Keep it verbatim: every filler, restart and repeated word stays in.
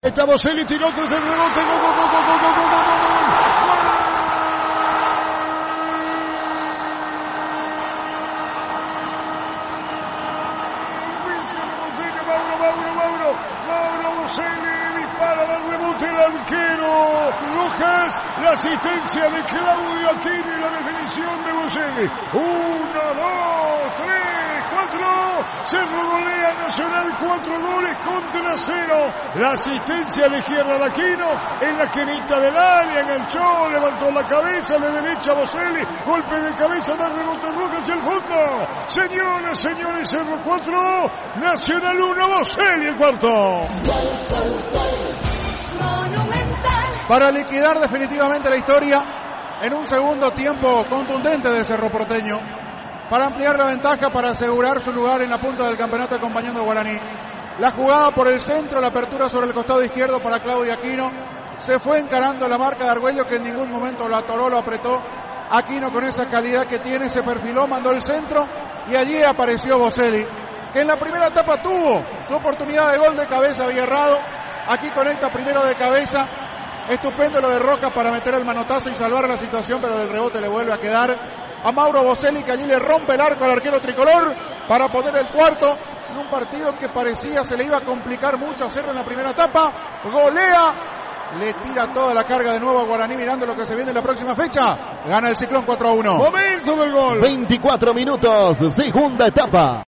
Está Boselli, tiró tres el rebote. Gol, gol, gol, gol, gol, gol, gol, gol. Mauro, Mauro, Mauro, Mauro Boselli dispara del rebote el arquero Rojas, la asistencia de Claudio Aquino y la definición de Boselli. Uno, dos, tres, cuatro. Cerro golea Nacional, cuatro goles contra cero. La asistencia de izquierda de Aquino en la esquinita del área, enganchó, levantó la cabeza de derecha Boselli, golpe de cabeza, da rebote Rojas hacia el fondo. Señoras, señores, Cerro cuatro, Nacional uno, Boselli el cuarto. Para liquidar definitivamente la historia en un segundo tiempo contundente de Cerro Porteño, para ampliar la ventaja, para asegurar su lugar en la punta del campeonato acompañando a Guaraní. La jugada por el centro, la apertura sobre el costado izquierdo para Claudio Aquino, se fue encarando la marca de Argüello, que en ningún momento lo atoró, lo apretó. Aquino, con esa calidad que tiene, se perfiló, mandó el centro y allí apareció Boselli, que en la primera etapa tuvo su oportunidad de gol de cabeza, había errado. Aquí conecta primero de cabeza. Estupendo lo de Roca para meter el manotazo y salvar la situación, pero del rebote le vuelve a quedar a Mauro Boselli, que allí le rompe el arco al arquero tricolor para poner el cuarto en un partido que parecía se le iba a complicar mucho a Cerro en la primera etapa. Golea, le tira toda la carga de nuevo a Guaraní, mirando lo que se viene en la próxima fecha. Gana el Ciclón cuatro a uno. Momento del gol. veinticuatro minutos, segunda etapa.